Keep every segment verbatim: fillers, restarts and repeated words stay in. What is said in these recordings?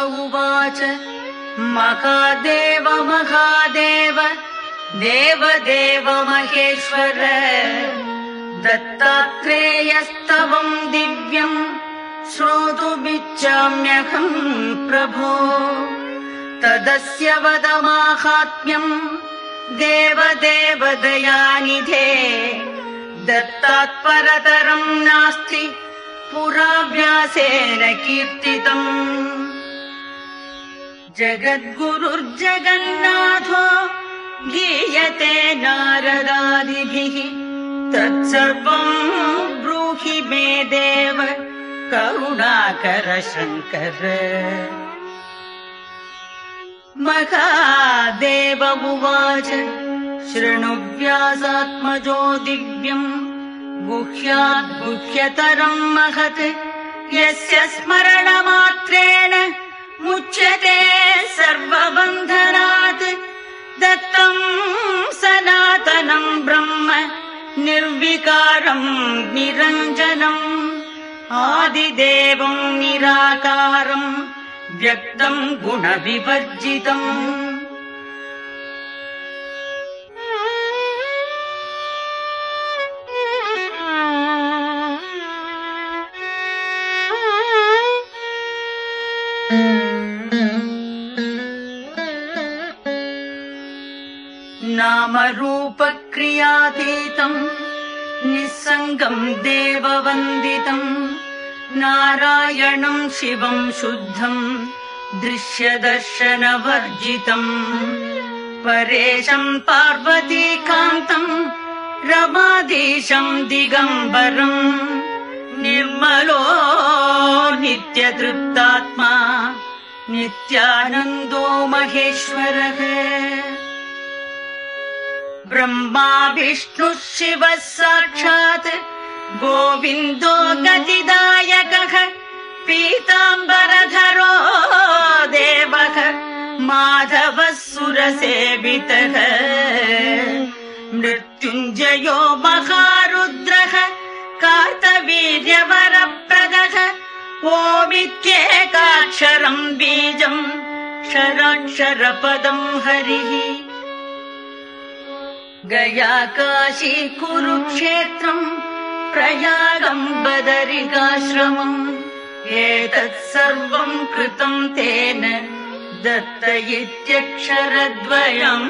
उवाच महादेव महादेव देवदेव महेश्वर दत्तात्रेयस्तवम् दिव्यम् श्रोतुमिच्छाम्यहम् प्रभो तदस्य वद माहात्म्यम् देवदेव दयानिधे दत्तात्परतरम् नास्ति पुरा व्यासेन कीर्तितम् जगद्गुरुर्जगन्नाथो गीयते नारदादिभिः तत्सर्वम् ब्रूहि मे देव करुणाकर शङ्कर महादेव उवाच शृणु व्यासात्मजो दिव्यम् गुह्यात् गुह्यतरम् महत् यस्य स्मरणमात्रेण मुच्यते सर्वबन्धनात् दत्तम् सनातनम् ब्रह्म निर्विकारम् निरञ्जनम् आदिदेवम् निराकारम् व्यक्तम् गुणविवर्जितम् नामरूपक्रियातीतम् निस्सङ्गम् देववन्दितम् नारायणम् शिवम् शुद्धम् दृश्यदर्शनवर्जितम् परेशम् पार्वतीकान्तम् रमाधीशम् दिगम्बरम् निर्मलो नित्यतृप्तात्मा नित्यानन्दो महेश्वरः ब्रह्मा विष्णुः शिवः साक्षात् गोविन्दो गतिदायकः पीताम्बरधरो देवः माधवः सुरसेवितः मृत्युञ्जयो महारुद्रः कार्तवीर्यवरप्रदः ओमित्येकाक्षरम् बीजम् षडाक्षरपदम् हरिः गया काशी कुरुक्षेत्रम् प्रयागम् बदरिकाश्रमम् एतत् सर्वम् कृतम् तेन दत्त इत्यक्षरद्वयम्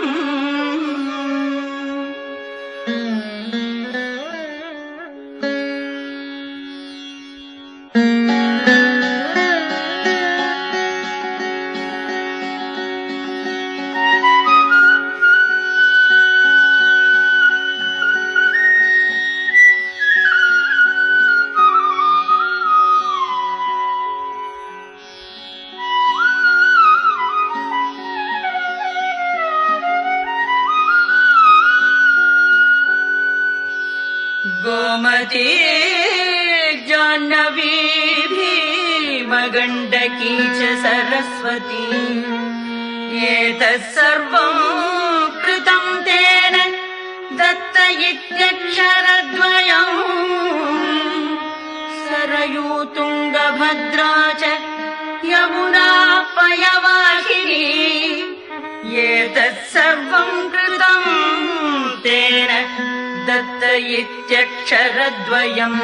गोमती जाह्नवी भीमगण्डकी च सरस्वती एतत् सर्वम् कृतम् तेन दत्त इत्यक्षरद्वयम् सरयू तुङ्गभद्रा च यमुना पयवाहिनी एतत् सर्वम् कृतम् तेन दत्त इत्यक्षरद्वयम्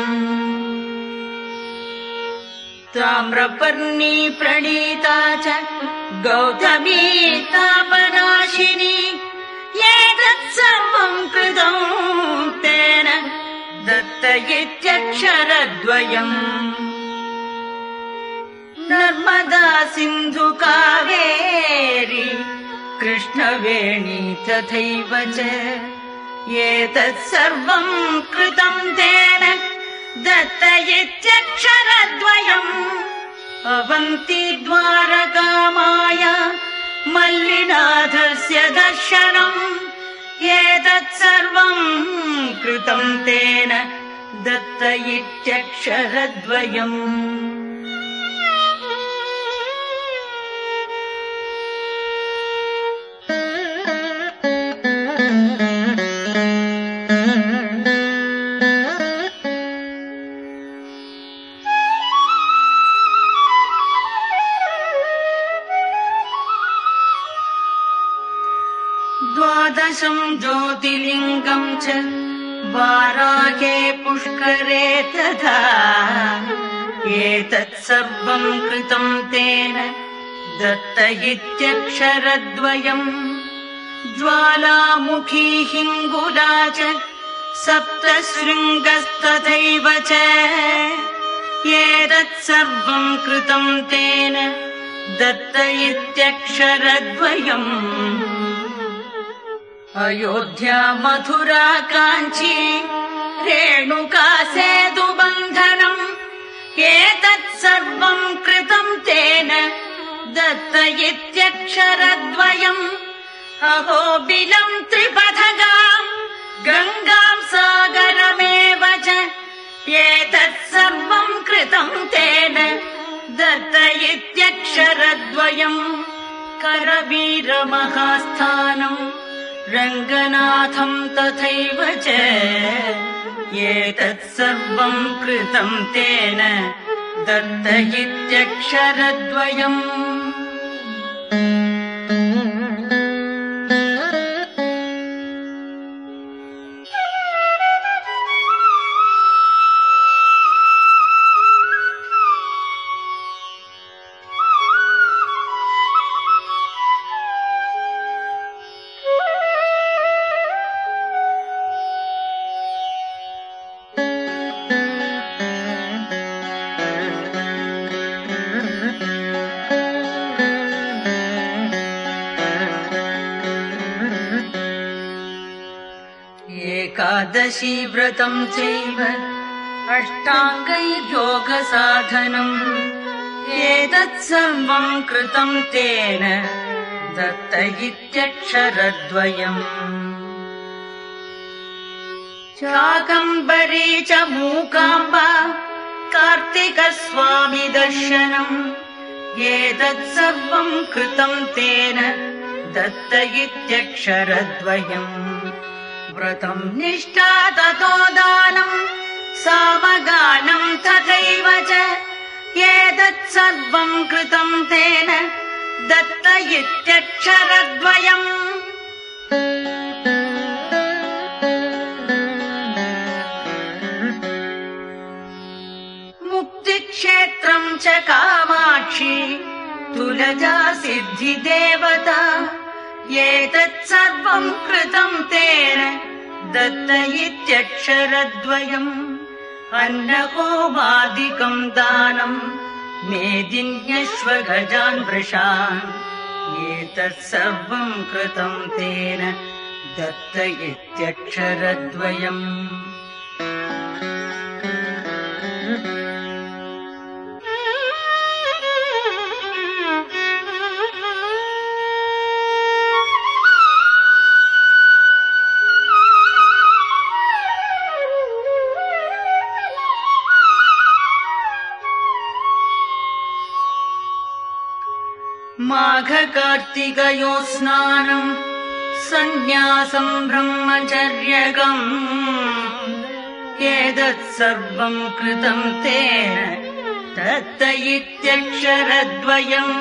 ताम्रपर्णी प्रणीता च गौतमी तापनाशिनी एतत् सर्वम् कृतम् तेन दत्त इत्यक्षरद्वयम् नर्मदा सिन्धु कावेरी कृष्णवेणी तथैव च एतत् सर्वम् कृतम् तेन दत्त इत्यक्षरद्वयम् अवन्ती द्वारकामाया मल्लिनाथस्य दर्शनम् एतत् सर्वम् कृतम् तेन दत्त इत्यक्षरद्वयम् द्वादशं ज्योतिर्लिङ्गं च वाराहे पुष्करे तथा एतत् सर्वं कृतं तेन दत्त इत्यक्षरद्वयम् ज्वालामुखी हिङ्गुला च सप्तशृङ्गस्तथैव च एतत् सर्वं कृतं तेन दत्त इत्यक्षरद्वयम् अयोध्या मथुरा काञ्ची रेणुका सेतुबन्धनम् एतत् सर्वं कृतं तेन दत्त इत्यक्षरद्वयम् अहोबिलं त्रिपथगाम् गङ्गां सागरमेव च एतत् सर्वं कृतं तेन दत्त इत्यक्षरद्वयम् करवीरमहास्थानम् रङ्गनाथं तथैव च एतत् सर्वं कृतं तेन दत्त इत्यक्षरद्वयम् एकादशी व्रतं चैव अष्टाङ्गैर्योगसाधनम् एतत् सर्वं कृतं तेन दत्त इत्यक्षरद्वयम् शाकम्भरी च मूकाम्बा कार्तिकस्वामी दर्शनम् एतत् सर्वं कृतं तेन दत्त इत्यक्षरद्वयम् व्रतं निष्ठा ततो दानं सामगानं तथैव च एतत् सर्वं कृतं तेन दत्त इत्यक्षरद्वयम् मुक्तिक्षेत्रं च कामाक्षी तुलजा सिद्धिदेवता एतत् सर्वं कृतं तेन दत्त इत्यक्षरद्वयम् अन्नहोमादिकं दानं मेदिन्यश्वगजान् वृषान् एतत् सर्वं कृतं तेन दत्त इत्यक्षरद्वयम् माघकार्तिकयोः स्नानम् सन्न्यासं ब्रह्मचर्यकम् एतत् सर्वं कृतं तेन दत्त इत्यक्षरद्वयम्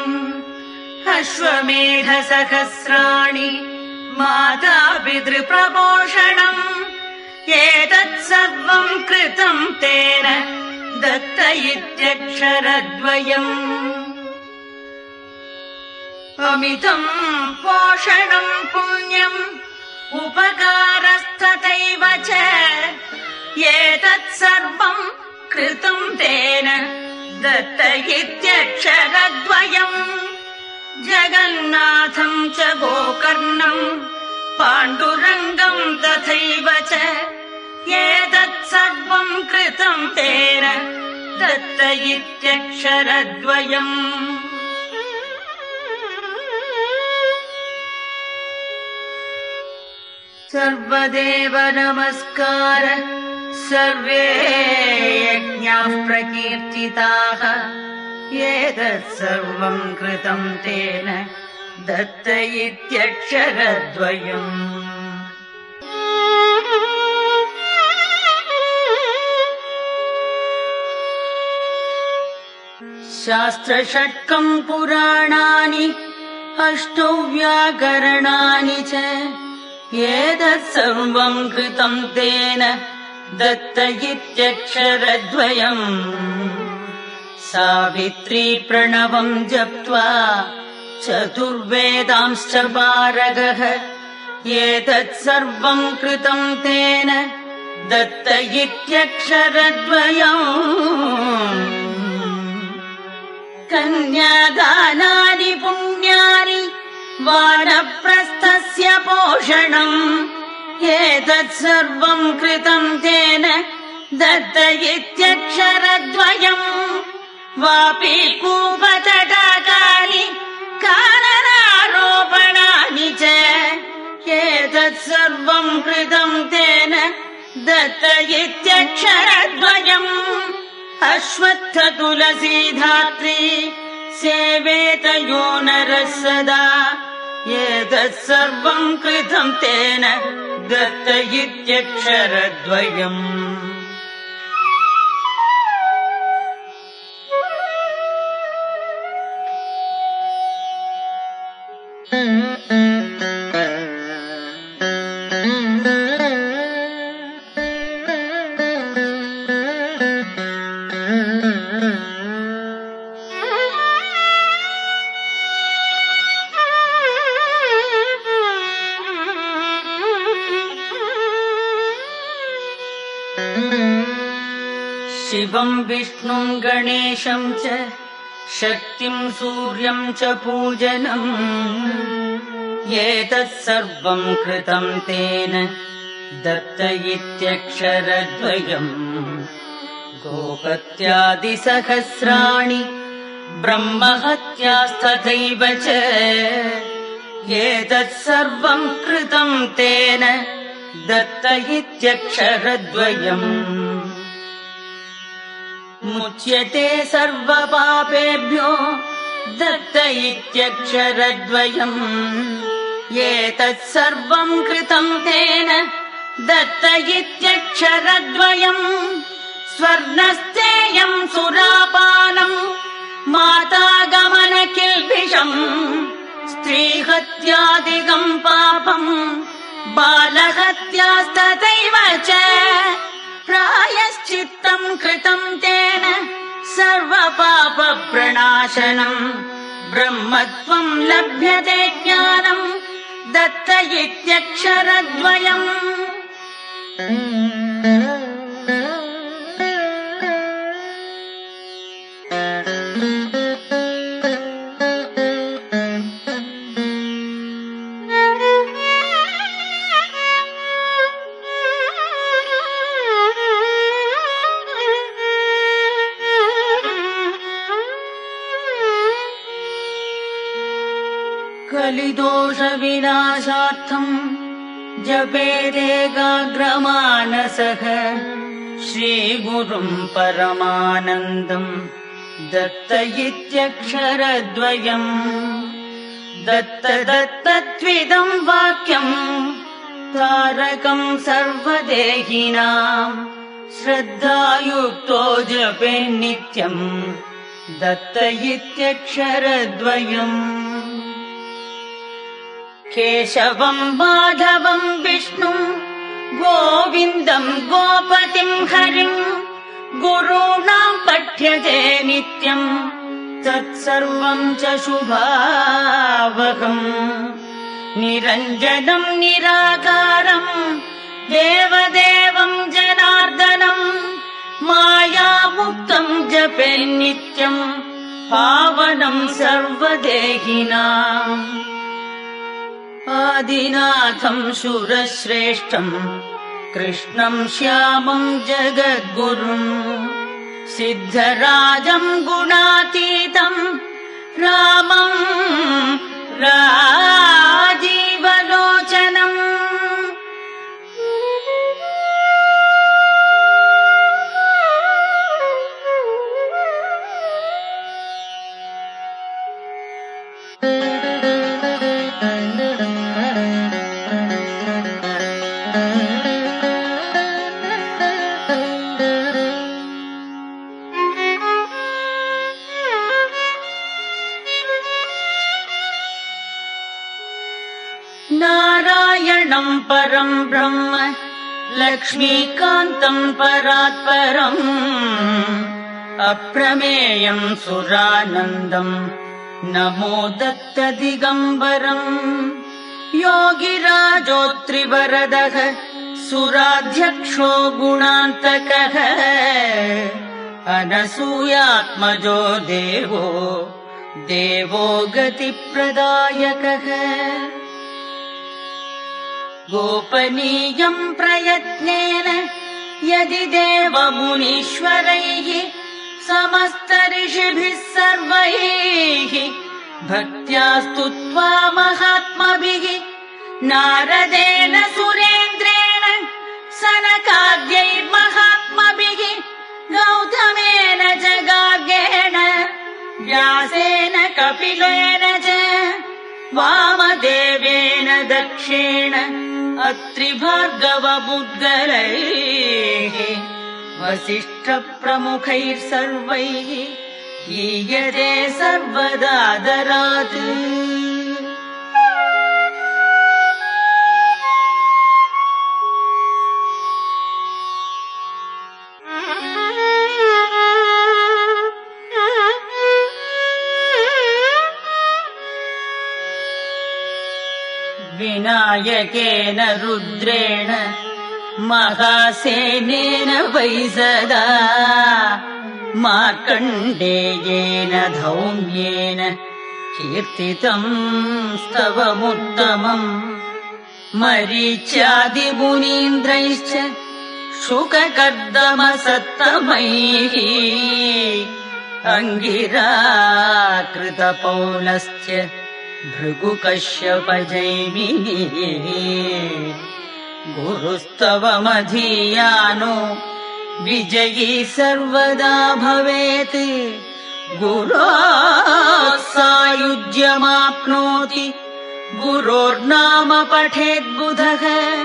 अश्वमेधसहस्राणि मातापितृप्रपोषणम् एतत् सर्वं कृतं तेन दत्त इत्यक्षरद्वयम् अमितं पोषणं पुण्यम् उपकारस्तथैव च एतत् सर्वं कृतं तेन दत्त इत्यक्षरद्वयम् जगन्नाथं च गोकर्णं पाण्डुरङ्गं तथैव च एतत् सर्वं कृतं तेन दत्त इत्यक्षरद्वयम् सर्वदेव नमस्कार सर्वे यज्ञाः प्रकीर्तिताः एतत् सर्वं कृतं तेन दत्त इत्यक्षरद्वयम् शास्त्रषट्कं पुराणानि अष्टौ व्याकरणानि च एतत् सर्वम् कृतम् तेन दत्त इत्यक्षरद्वयम् सावित्री प्रणवम् जप्त्वा चतुर्वेदांश्च पारगः एतत् सर्वम् कृतम् तेन दत्त इत्यक्षरद्वयम् कन्यादानानि पुण्यानि वानप्रस्थस्य पोषणम् एतत् सर्वम् कृतम् तेन दत्त इत्यक्षरद्वयम् वापि कूपतटाकानि काननारोपणानि च एतत् सर्वम् कृतम् तेन दत्त इत्यक्षरद्वयम् अश्वत्थ तुलसी धात्री सेवेतयो नरः सदा एतत् सर्वम् कृतम् तेन दत्त इत्यक्षरद्वयम् शिवम् विष्णुम् गणेशम् च शक्तिम् सूर्यम् च पूजनम् एतत् सर्वम् कृतम् तेन दत्त इत्यक्षरद्वयम् गोहत्यादिसहस्राणि ब्रह्महत्यास्तथैव च एतत् सर्वम् कृतम् तेन दत्त इत्यक्षरद्वयम् मुच्यते सर्वपापेभ्यो दत्त इत्यक्षरद्वयम् एतत् सर्वम् कृतम् तेन दत्त इत्यक्षरद्वयम् स्वर्णस्तेयम् सुरापानम् मातागमन किल्बिषम् स्त्रीहत्यादिकम् पापम् बालहत्यास्तथैव च प्रायश्चित्तम् कृतम् तेन सर्वपापप्रणाशनम् ब्रह्मत्वम् लभ्यते ज्ञानम् दत्त इत्यक्षरद्वयम् कलिदोष विनाशार्थम् जपेदेकाग्रमानसः श्रीगुरुम् परमानन्दम् दत्त इत्यक्षरद्वयम् दत्त दत्तत्विदम् वाक्यम् तारकम् सर्वदेहिनाम् श्रद्धायुक्तो जपे नित्यम् दत्त इत्यक्षरद्वयम् केशवम् माधवम् विष्णुम् गोविन्दम् गोपतिम् हरिम् गुरूणाम् पठ्यते नित्यम् तत्सर्वम् च शुभावहम् निरञ्जनम् निराकारम् देवदेवम् जनार्दनम् मायामुक्तम् जपे नित्यम् पावनम् सर्वदेहिनाम् आदिनाथम् शूरश्रेष्ठम् कृष्णम् श्यामम् जगद्गुरुम् सिद्धराजम् गुणातीतम् रामम् राजीवलोचनम् नारायणम् परम् ब्रह्म लक्ष्मीकान्तम् परात्परम् अप्रमेयम् सुरानन्दम् नमो दत्तदिगम्बरम् योगिराजोऽत्रिवरदः सुराध्यक्षो गुणान्तकः अनसूयात्मजो देवो देवो गतिप्रदायकः गोपनीयम् प्रयत्नेन यदि देवमुनीश्वरैः समस्त ऋषिभिः सर्वैः भक्त्या स्तुत्वा महात्मभिः नारदेन सुरेन्द्रेण सनकाद्यैर्महात्मभिः गौतमेन च गार्गेण व्यासेन कपिलेन च वामदेवेन दक्षेण अत्रिभार्गवमुद्गलैः वसिष्ठप्रमुखैर्सर्वैः गीयते सर्वदादरात् विनायकेन रुद्रेण महासेनेन वै सदा मार्कण्डेयेन धौम्येन कीर्तितम् स्तवमुत्तमम् मरीच्यादिमुनीन्द्रैश्च शुककर्दमसत्तमैः अङ्गिराकृतपौलश्च भृगुकश्यपजैमिनिः गुरुस्तवमधीयानो विजयी सर्वदा भवेत् गुरोः सायुज्यमाप्नोति गुरोर्नाम पठेद्बुधः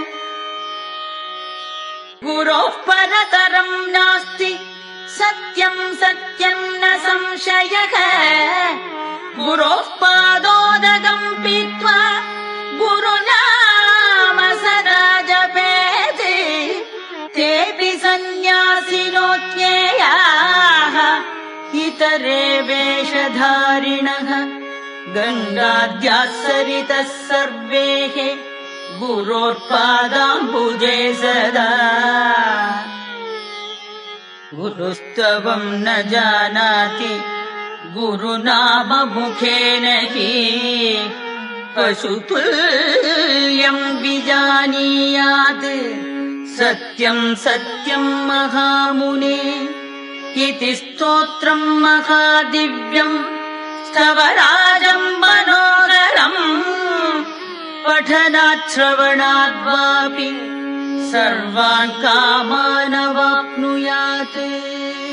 गुरोः परतरम् नास्ति सत्यम् सत्यम् न संशयः गुरोः पादोदकम् पीत्वा गुरुनाम सदा जपेत् तेऽपि सन्न्यासिनो ज्ञेयाः इतरे वेषधारिणः गङ्गाद्याः सरितः सर्वेः गुरोर्पादाम्बुजे सदा गुरुस्तवम् न जानाति गुरुनाम मुखेन हि पशुतुल्यम् विजानीयात् सत्यम् सत्यम् महामुने इति स्तोत्रम् महादिव्यम् स्तवराजम् मनोहरम् पठनात् श्रवणाद्वापि सर्वान् कामानवाप्नुयात्।